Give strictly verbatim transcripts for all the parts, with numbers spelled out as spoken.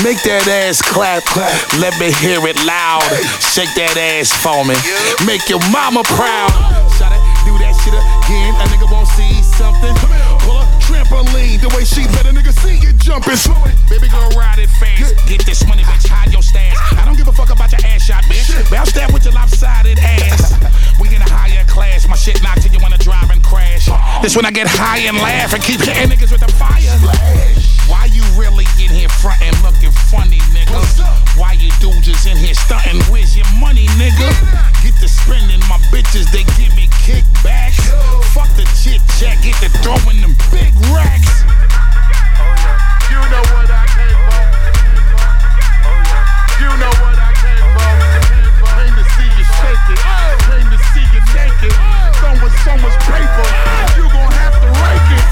Make that ass clap, let me hear it loud. Shake that ass for me, make your mama proud. Shout it, do that shit again, a nigga won't see something. Pull up trampoline, the way she let a nigga see you jumping. Baby girl, ride it fast, get this money, bitch, hide your stash. I don't give a fuck about your ass shot, bitch. Bounce that with your lopsided ass. We in a higher class, my shit knocked till you wanna drive and crash. This when I get high and laugh and keep hitting niggas with the fire. Why you really in here frontin' looking funny, nigga? Why you dudes is in here stuntin'? Where's your money, nigga? Get to spending, my bitches, they give me kickbacks. Fuck the chit chat, get to throwing them big racks. You know what I came for. You know what I came for. Came to see you shake it. Came to see you naked. So much, so much paper. You gon' have to rake it.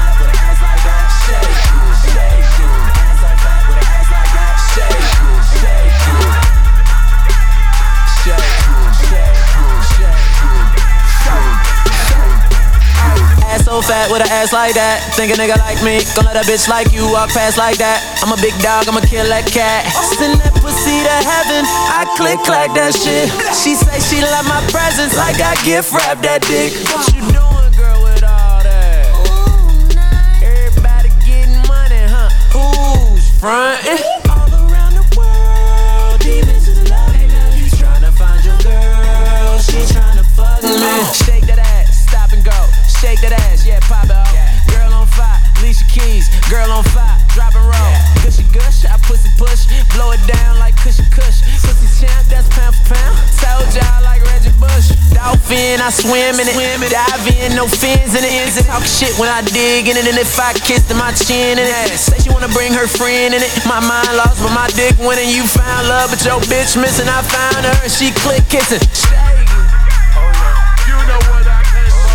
Ass so fat with an ass like that. Think a nigga like me, gon' let a bitch like you walk past like that. I'm a big dog, I'ma kill that cat. Send that pussy to heaven, I click clack that shit. She say she love my presence, like I gift wrap that dick. What you doing, girl, with all that? Everybody getting money, huh? Who's frontin'? All around the world, demons in love. You tryna find your girl, she tryna fuck me. Shake that ass, stop and go. Shake that ass, yeah, pop it off. Yeah. Girl on fire, Alicia Keys. Girl on fire, drop and roll. Yeah. Gushy gush, I pussy push. Blow it down like cushy cush. Pussy champ, that's pound for pound. Told y'all like Reggie Bush. Dolphin, I swim in it. Dive in, no fins in it. Talk shit when I dig in it. And if I kissed in my chin in it. Say she wanna bring her friend in it. My mind lost, but my dick winning. You found love, but your bitch missing. I found her and she click kissing. Shake it. You know what I came for.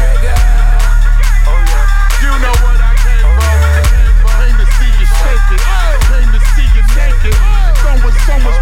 You know what I came for. Came to see you shake it. Came to see you naked. So much, so much